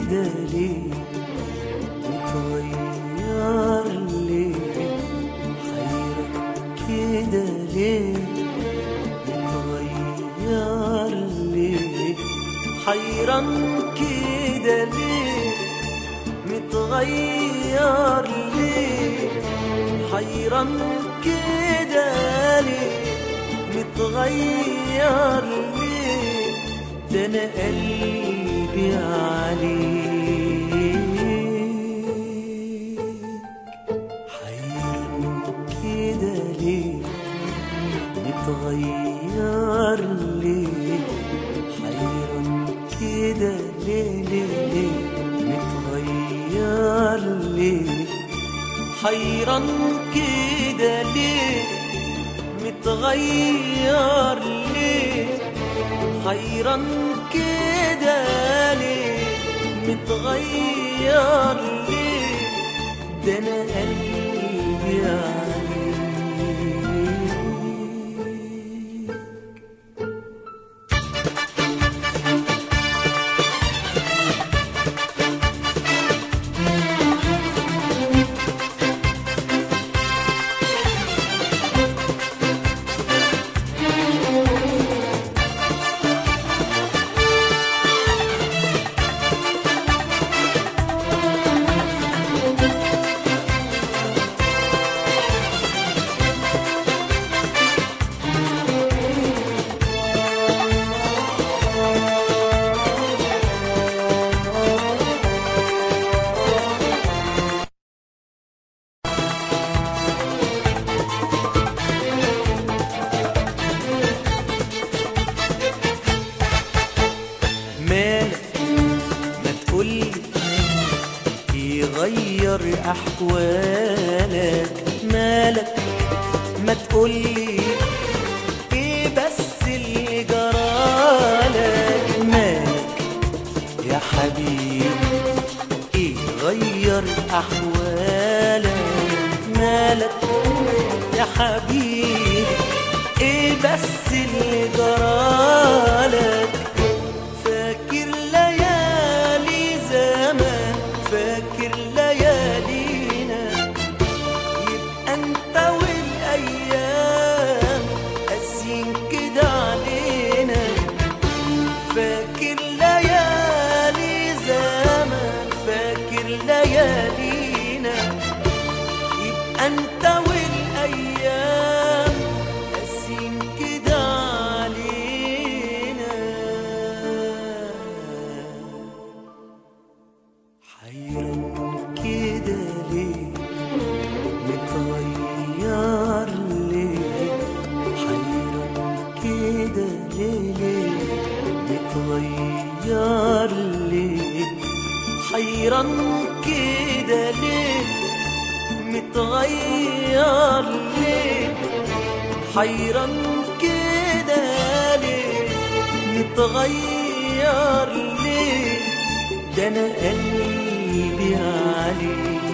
كده ليه؟ متغير ليه؟ حيرك كده ليه؟ متغير ليه؟ حيران كده ليه؟ متغير ليه؟ حيران كده ليه؟ متغير ليه؟ ده انا قلبي عليك حيران كده ليه؟ متغير ليه؟ حيران كده ليه ليه ليه؟ متغير ليه؟ حيران كده ليه؟ متغير ليه؟ حيران كده ليه؟ متغير ليه؟ ده انا قلبي عليك يغير أحوالك مالك ما تقولي إيه بس اللي جرالك مالك يا حبيبي إيه غير أحوالك مالك يا حبيبي إيه بس اللي جرالك فاكر ليالي زمان فاكر ليالينا يبقى انت والايام قاسيين كده علينا فاكر ليالي زمان فاكر ليالينا يبقى انت والايام قاسيين كده علينا حيران كده ليه؟ متغير ليه؟ حيران كده ليه؟ متغير ليه؟ حيران كده ليه؟ متغير ليه؟ حيران كده ليه؟ متغير ليه؟ ده انا قلبي عليك